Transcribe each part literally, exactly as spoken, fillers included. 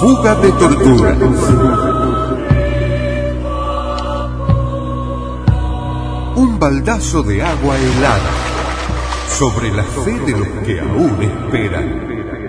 Fuga de torturas. Un baldazo de agua helada sobre la fe de los que aún esperan.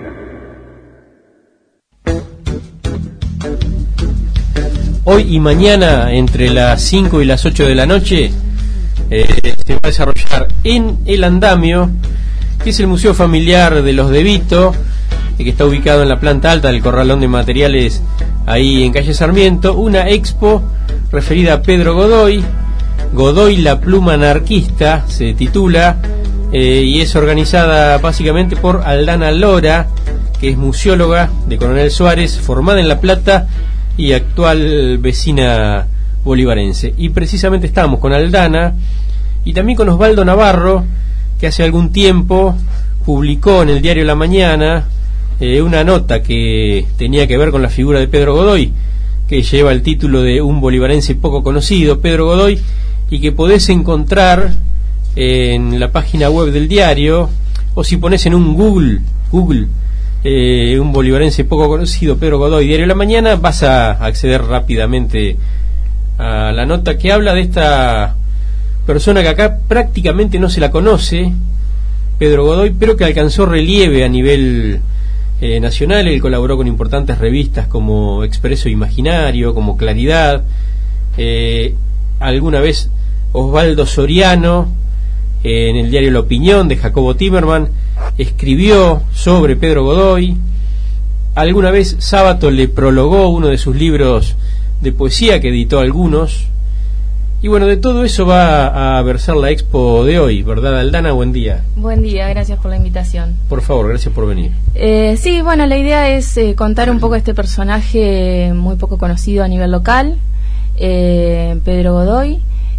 Hoy y mañana, entre las cinco y las ocho de la noche, eh, se va a desarrollar en El Andamio, que es el Museo Familiar de los De Vito, que está ubicado en la planta alta del Corralón de Materiales, ahí en calle Sarmiento, una expo referida a Pedro Godoy. Godoy, la pluma anarquista, se titula, eh, y es organizada básicamente por Aldana Lora, que es museóloga de Coronel Suárez, formada en La Plata y actual vecina bolivarense. Y precisamente estamos con Aldana y también con Osvaldo Navarro, que hace algún tiempo publicó en el diario La Mañana eh, una nota que tenía que ver con la figura de Pedro Godoy, que lleva el título de Un bolivarense poco conocido, Pedro Godoy, y que podés encontrar en la página web del diario, o si pones en un Google Google eh, un bolivarense poco conocido, Pedro Godoy, diario La Mañana, vas a acceder rápidamente a la nota que habla de esta persona que acá prácticamente no se la conoce, Pedro Godoy, pero que alcanzó relieve a nivel eh, nacional. Él colaboró con importantes revistas como Expreso Imaginario, como Claridad. Eh, alguna vez Osvaldo Soriano, eh, en el diario La Opinión de Jacobo Timerman, escribió sobre Pedro Godoy. Alguna vez Sábato le prologó uno de sus libros de poesía, que editó algunos. Y bueno, de todo eso va a versar la expo de hoy, ¿verdad, Aldana? Buen día. Buen día, gracias por la invitación. Por favor, gracias por venir. Eh, sí, bueno, la idea es eh, contar un poco este personaje muy poco conocido a nivel local, eh, Pedro Godoy,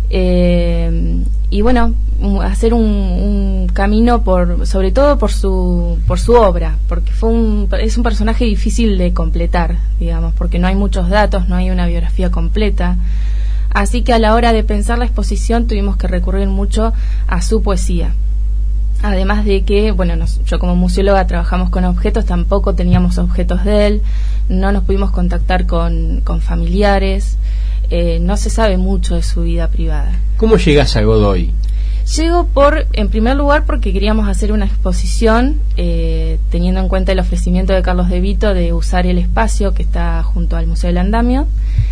eh, y bueno, hacer un, un camino por, sobre todo por su por su obra, porque fue un es un personaje difícil de completar, digamos, porque no hay muchos datos, no hay una biografía completa. Así que a la hora de pensar la exposición tuvimos que recurrir mucho a su poesía. Además de que, bueno, nos, yo como museóloga trabajamos con objetos, tampoco teníamos objetos de él, no nos pudimos contactar con, con familiares, eh, no se sabe mucho de su vida privada. ¿Cómo llegas a Godoy? Llego por, en primer lugar, porque queríamos hacer una exposición, eh, teniendo en cuenta el ofrecimiento de Carlos De Vito de usar el espacio que está junto al Museo del Andamio.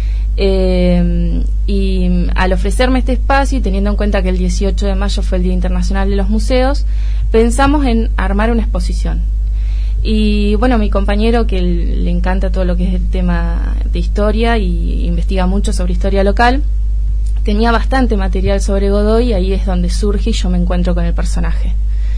Eh, y al ofrecerme este espacio y teniendo en cuenta que el dieciocho de mayo fue el Día Internacional de los Museos, pensamos en armar una exposición. Y bueno, mi compañero, que le encanta todo lo que es el tema de historia y investiga mucho sobre historia local, tenía bastante material sobre Godoy, y ahí es donde surge y yo me encuentro con el personaje.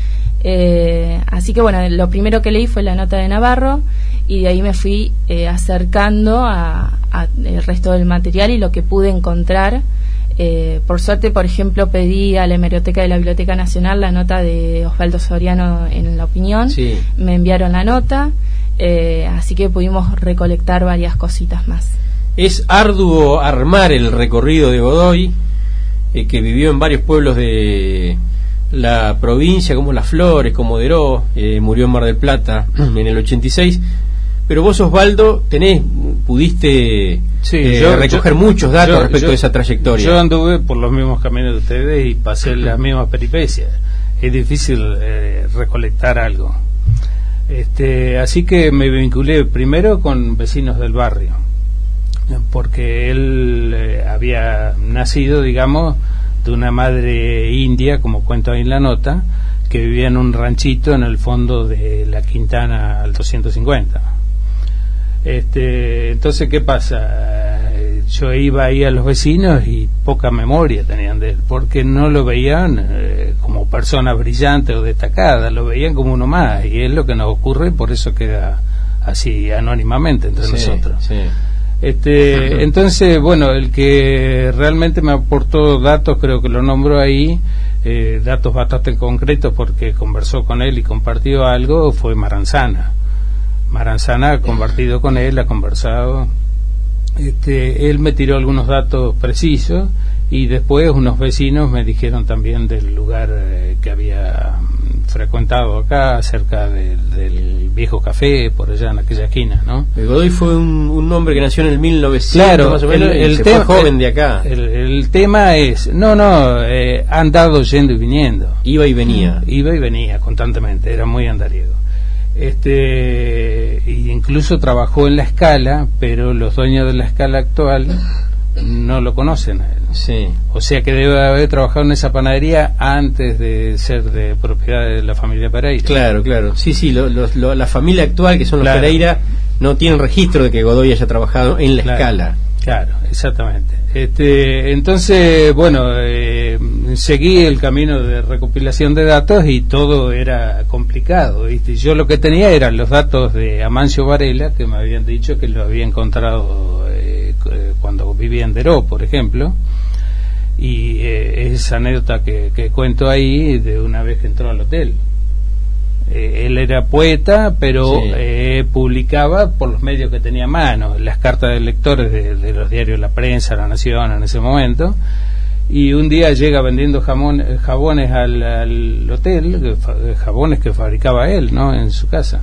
Eh, así que bueno, lo primero que leí fue la nota de Navarro, y de ahí me fui eh, acercando a, a el resto del material y lo que pude encontrar. Eh, por suerte, por ejemplo, pedí a la hemeroteca de la Biblioteca Nacional la nota de Osvaldo Soriano en La Opinión. Sí. Me enviaron la nota, eh, así que pudimos recolectar varias cositas más. Es arduo armar el recorrido de Godoy, eh, que vivió en varios pueblos de la provincia, como Las Flores, como Deró, eh, murió en Mar del Plata en el ochenta y seis. Pero vos, Osvaldo, tenés, pudiste sí, eh, yo, recoger yo, muchos datos yo, respecto yo, de esa trayectoria. Yo anduve por los mismos caminos de ustedes y pasé las mismas peripecias. Es difícil eh, recolectar algo. Este, así que me vinculé primero con vecinos del barrio, porque él eh, había nacido, digamos, de una madre india, como cuento ahí en la nota, que vivía en un ranchito en el fondo de la Quintana al doscientos cincuenta. Este, entonces, ¿qué pasa? Yo iba ahí a los vecinos y poca memoria tenían de él, porque no lo veían eh, como persona brillante o destacada, lo veían como uno más, y es lo que nos ocurre, por eso queda así anónimamente entre sí, nosotros. Sí. Este, entonces, bueno, el que realmente me aportó datos, creo que lo nombro ahí, eh, datos bastante concretos porque conversó con él y compartió algo, fue Maranzana. Maranzana ha compartido con él, ha conversado. Este, él me tiró algunos datos precisos y después unos vecinos me dijeron también del lugar eh, que había frecuentado acá, cerca de, del viejo café, por allá en aquella esquina, ¿no? Godoy fue un, un hombre que nació en el mil novecientos, claro, más o menos, el, y el se tema, fue joven de acá. El, el tema es, no, no, eh, ha andado yendo y viniendo. Iba y venía. Iba y venía constantemente, era muy andariego. Este, y incluso trabajó en La Scala, pero los dueños de La Scala actual no lo conocen a él. Sí. O sea que debe haber trabajado en esa panadería antes de ser de propiedad de la familia Pereira. Claro, claro. Sí, sí, lo, lo, lo, la familia actual, que son los claro. Pereira, no tienen registro de que Godoy haya trabajado en La claro, Scala. Claro, exactamente. Este, entonces, bueno, eh, seguí el camino de recopilación de datos y todo era complicado, ¿viste? Yo lo que tenía eran los datos de Amancio Varela, que me habían dicho que lo había encontrado eh, cuando vivía en Deró, por ejemplo, y eh, esa anécdota que, que cuento ahí de una vez que entró al hotel. Eh, él era poeta, pero sí. eh, publicaba por los medios que tenía a mano, las cartas de lectores de, de los diarios La Prensa, La Nación en ese momento, y un día llega vendiendo jamón, jabones al, al hotel, jabones que fabricaba él, ¿no?, en su casa,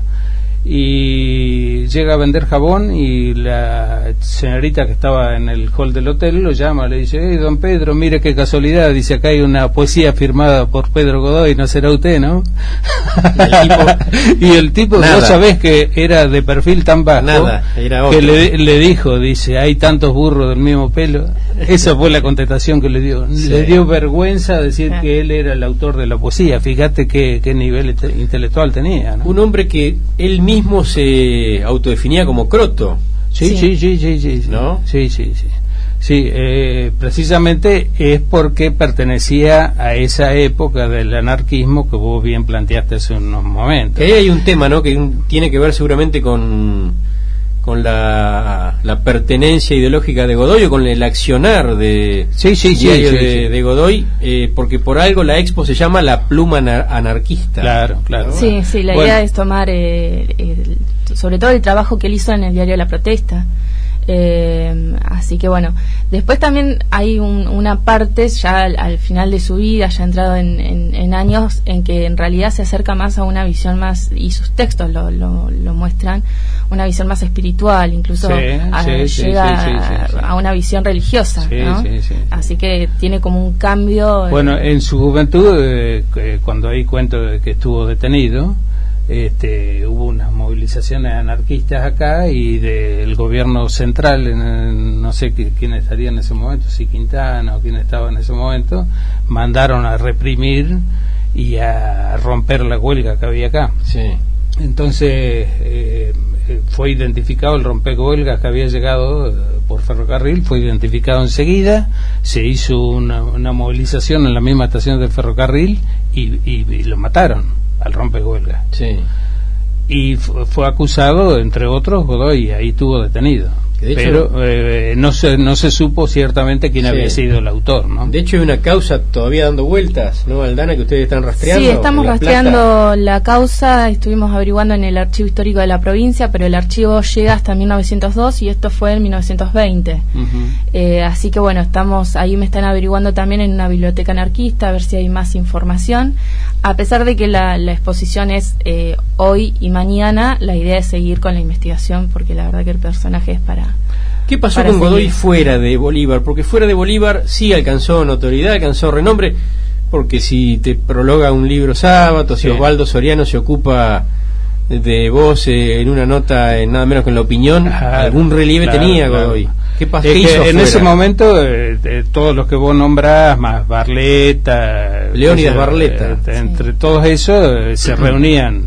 y llega a vender jabón y la señorita que estaba en el hall del hotel lo llama, le dice: hey, don Pedro, mire qué casualidad, dice, acá hay una poesía firmada por Pedro Godoy, no será usted, ¿no? Y el tipo, y el tipo vos sabés que era de perfil tan bajo, nada, era otro. Que le, le dijo, dice, hay tantos burros del mismo pelo. Esa fue la contestación que le dio. Sí. Le dio vergüenza decir que él era el autor de la poesía. Fíjate qué, qué nivel intelectual tenía, ¿no? Un hombre que él mismo se autodefinía como croto. Sí, sí, sí, sí, sí, sí. ¿No? Sí, sí, sí. Sí, eh, precisamente es porque pertenecía a esa época del anarquismo que vos bien planteaste hace unos momentos. Que ahí hay un tema, ¿no?, que un, tiene que ver seguramente con, con la, la pertenencia ideológica de Godoy, o con el accionar de, sí, sí, sí, diario sí, de, sí. de Godoy, eh, porque por algo la expo se llama La Pluma anar- Anarquista. Claro, claro. Sí, sí, la bueno. idea es tomar eh, el, sobre todo el trabajo que él hizo en el diario La Protesta. Eh, así que bueno, después también hay un, una parte ya al, al final de su vida, ya entrado en, en, en años, en que en realidad se acerca más a una visión más, y sus textos lo, lo, lo muestran, una visión más espiritual, incluso sí, a, sí, llega sí, sí, sí, sí. a, a una visión religiosa, sí, ¿no? sí, sí, sí. Así que tiene como un cambio. Bueno, eh, en su juventud, eh, cuando hay cuento de que estuvo detenido, Este, hubo unas movilizaciones anarquistas acá y del gobierno central, en el, no sé quién estaría en ese momento, si Quintana o quién estaba en ese momento, mandaron a reprimir y a romper la huelga que había acá. Sí. Entonces eh, fue identificado el rompehuelgas que había llegado eh, por ferrocarril, fue identificado enseguida, se hizo una, una movilización en la misma estación del ferrocarril y, y, y lo mataron al rompehuelgas. Sí. Y f- fue acusado, entre otros, Godoy, y ahí estuvo detenido. De hecho, pero eh, no se no se supo ciertamente quién sí. había sido el autor, ¿no? De hecho hay una causa todavía dando vueltas, ¿no, Aldana, que ustedes están rastreando? Sí, estamos en La rastreando Plata. la causa, estuvimos averiguando en el archivo histórico de la provincia, pero el archivo llega hasta mil novecientos dos y esto fue en mil novecientos veinte. Uh-huh. Eh, así que bueno, estamos ahí, me están averiguando también en una biblioteca anarquista a ver si hay más información. A pesar de que la, la exposición es eh, hoy y mañana, la idea es seguir con la investigación porque la verdad que el personaje es para... ¿Qué pasó para con Godoy seguir. fuera de Bolívar? Porque fuera de Bolívar sí alcanzó notoriedad, alcanzó renombre, porque si te prologa un libro sábado, si sí. Osvaldo Soriano se ocupa de vos eh, en una nota, en nada menos que en La Opinión, Claro, algún relieve claro, tenía claro. Godoy. ¿Qué pasó? Es ¿Qué que hizo en fuera? ese momento eh, eh, todos los que vos nombrás, más Barleta, Leónidas eh, Barleta. eh, entre sí. todos esos eh, se reunían,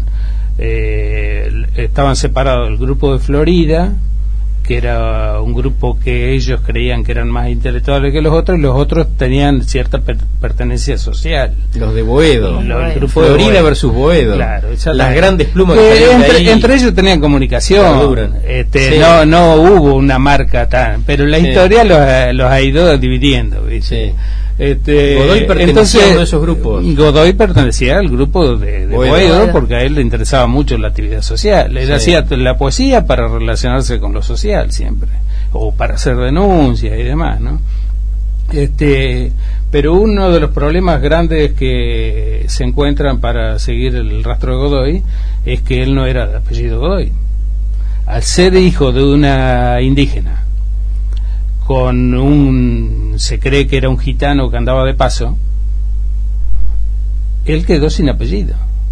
eh, estaban separados el grupo de Florida, que era un grupo que ellos creían que eran más intelectuales que los otros, y los otros tenían cierta per- pertenencia social. Los de Boedo, Los el de grupo de Florida Boedo versus Boedo, Claro, las grandes plumas que Eh, salían de entre, ahí. entre ellos tenían comunicación, este, Sí. no no hubo una marca tan, pero la Sí. historia los, ha- los ha ido dividiendo, ¿viste? Sí. Este, Godoy pertenecía entonces, a uno de esos grupos. Godoy pertenecía al grupo de, de Boedo. Boedo, porque a él le interesaba mucho la actividad social. Él Sí. hacía la poesía para relacionarse con lo social siempre, o para hacer denuncias y demás, ¿no? Este, Pero uno de los problemas grandes que se encuentran para seguir el rastro de Godoy es que él no era de apellido Godoy. Al ser hijo de una indígena, con un, se cree que era un gitano que andaba de paso, él quedó sin apellido.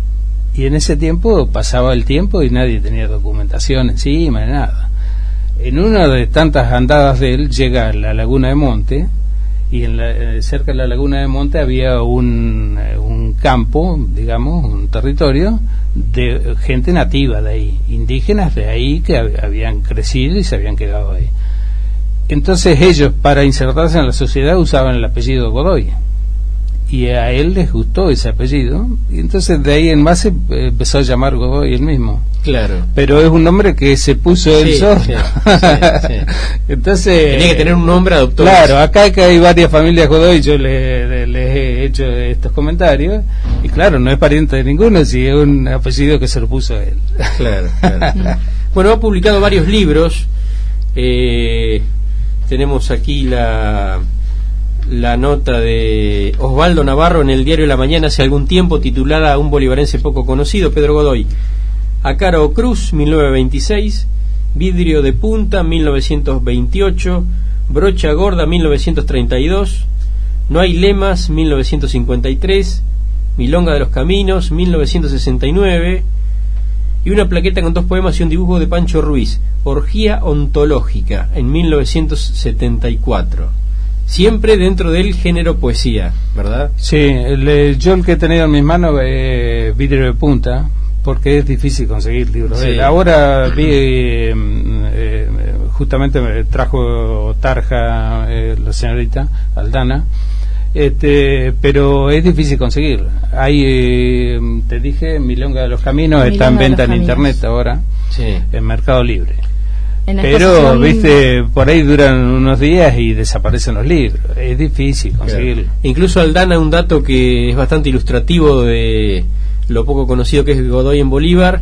Y en ese tiempo pasaba el tiempo y nadie tenía documentación encima de nada. En una de tantas andadas de él llega a la Laguna de Monte, y en la, cerca de la Laguna de Monte había un, un campo, digamos, un territorio de gente nativa de ahí, indígenas de ahí que hab- habían crecido y se habían quedado ahí. Entonces ellos, para insertarse en la sociedad, usaban el apellido Godoy, y a él les gustó ese apellido, y entonces de ahí en más se eh, empezó a llamar Godoy él mismo. Claro. Pero es un nombre que se puso él Sí, solo. sí, sí, sí. Entonces Tenía que tener un nombre, adoptó. claro, acá que hay varias familias Godoy, yo les le, le he hecho estos comentarios, y claro, no es pariente de ninguno, si es un apellido que se lo puso él. Claro, claro. Bueno, ha publicado varios libros. Eh, tenemos aquí la la nota de Osvaldo Navarro en el diario La Mañana hace algún tiempo, titulada Un bolivarense poco conocido, Pedro Godoy. Acaro Cruz, mil novecientos veintiséis, Vidrio de Punta, mil novecientos veintiocho, Brocha Gorda, mil novecientos treinta y dos, No hay lemas, mil novecientos cincuenta y tres, Milonga de los Caminos, mil novecientos sesenta y nueve, y una plaqueta con dos poemas y un dibujo de Pancho Ruiz, Orgía Ontológica, en mil novecientos setenta y cuatro. Siempre dentro del género poesía, ¿verdad? Sí, el, yo el que he tenido en mis manos es Vidrio de Punta, porque es difícil conseguir libros de Sí. él. Ahora vi, eh, eh, justamente me trajo Tarja eh, la señorita Aldana, este, pero es difícil conseguir. Hay, eh, te dije, Milonga de los Caminos, Milonga está en de venta los en Caminos. internet ahora, Sí. en Mercado Libre. En la Pero, exposición- viste, por ahí duran unos días y desaparecen los libros. Es difícil conseguirlo. Claro. Incluso Aldana, un dato que es bastante ilustrativo de lo poco conocido que es Godoy en Bolívar,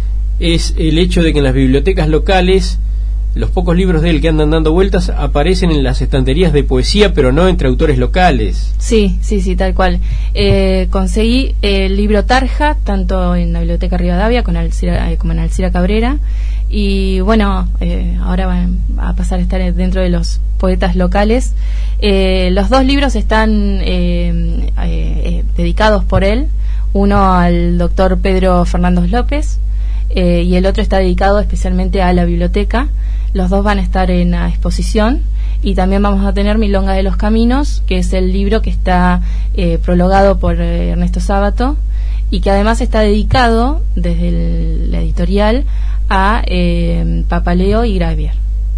es el hecho de que en las bibliotecas locales los pocos libros de él que andan dando vueltas aparecen en las estanterías de poesía, pero no entre autores locales. Sí, sí, sí, tal cual. Eh, conseguí el libro Tarja, tanto en la Biblioteca Rivadavia con Alcira, eh, como en Alcira Cabrera, y bueno, eh, ahora va a pasar a estar dentro de los poetas locales. Eh, los dos libros están eh, eh, eh, dedicados por él, uno al doctor Pedro Fernández López, eh, y el otro está dedicado especialmente a la biblioteca. Los dos van a estar en la exposición, y también vamos a tener Milonga de los Caminos, que es el libro que está eh, prologado por eh, Ernesto Sábato, y que además está dedicado desde el, la editorial a eh, Papaleo y Gravier,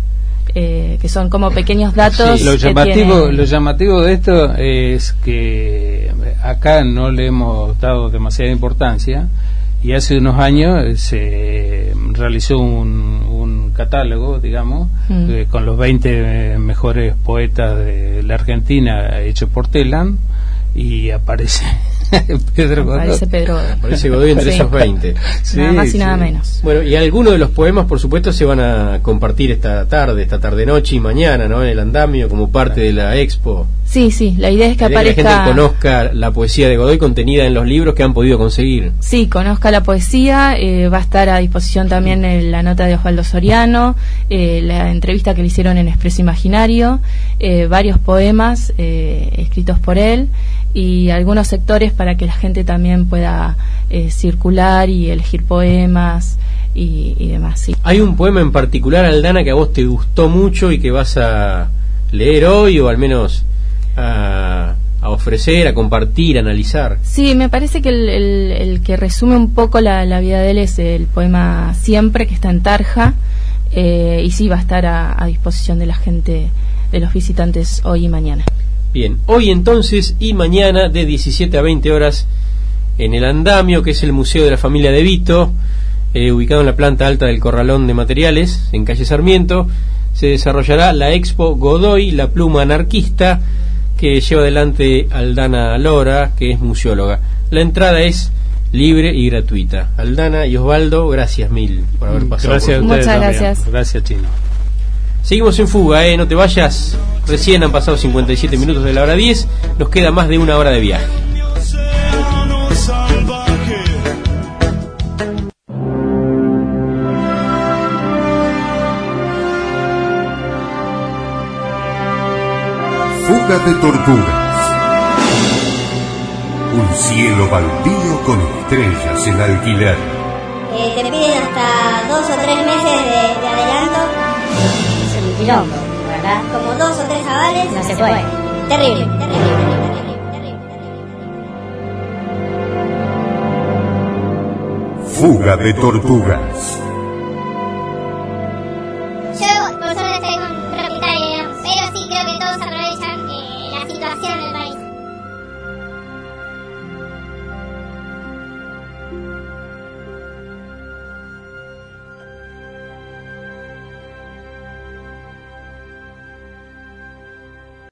eh, que son como pequeños datos. Sí, lo que llamativo, tienen- lo llamativo de esto es que acá no le hemos dado demasiada importancia, y hace unos años se realizó un, un catálogo, digamos, Mm. eh, con los veinte mejores poetas de la Argentina, hecho por Telam, y aparece Pedro Godoy. Parece Pedro. Parece Godoy entre Sí. esos veinte. Sí, Nada más y sí. nada menos. Bueno, y algunos de los poemas, por supuesto, se van a compartir esta tarde, esta tarde-noche y mañana, ¿no? En el andamio, como parte de la expo. Sí, sí, la idea es que La idea es que la aparezca. gente conozca la poesía de Godoy contenida en los libros que han podido conseguir. Sí, conozca la poesía, eh, va a estar a disposición también en la nota de Osvaldo Soriano, eh, la entrevista que le hicieron en Expreso Imaginario, eh, varios poemas eh, escritos por él, y algunos sectores para que la gente también pueda eh, circular y elegir poemas y, y demás. Sí. ¿Hay un poema en particular, Aldana, que a vos te gustó mucho y que vas a leer hoy, o al menos a, a ofrecer, a compartir, a analizar? Sí, me parece que el, el- el que resume un poco la, la vida de él es el poema Siempre, que está en Tarja, eh, y sí va a estar a, a disposición de la gente, de los visitantes, hoy y mañana. Bien, hoy entonces y mañana de diecisiete a veinte horas en el Andamio, que es el Museo de la Familia de Vito, eh, ubicado en la planta alta del Corralón de Materiales, en calle Sarmiento, se desarrollará la Expo Godoy, la pluma anarquista, que lleva adelante Aldana Lora, que es museóloga. La entrada es libre y gratuita. Aldana y Osvaldo, gracias mil por haber pasado. Gracias a por- ustedes Muchas también. gracias. Gracias, Chino. Seguimos en fuga, ¿eh? No te vayas. Recién han pasado cincuenta y siete minutos de la hora diez. Nos queda más de una hora de viaje. Fuga de tortugas. Un cielo baldío con estrellas en alquiler. Eh, te piden hasta dos o tres meses de, de adelanto. Es un quilombo, ¿verdad? Como dos o tres avales. No se puede. Terrible, terrible, terrible, terrible, terrible. Fuga de tortugas.